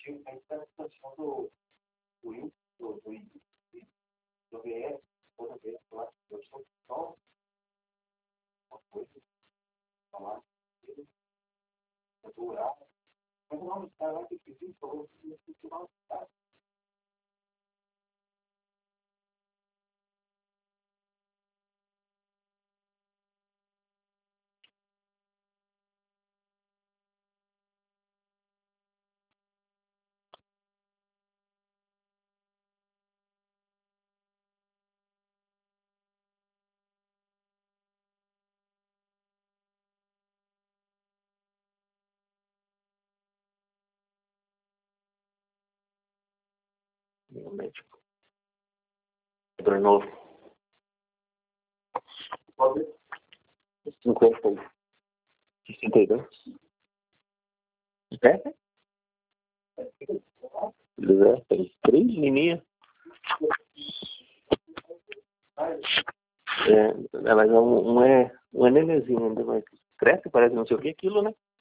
Meu médico. Dor novo. 50. 62. É? Tem 3 meninas. Mas um é nenenzinho ainda, mas cresce, parece não sei o que aquilo, né?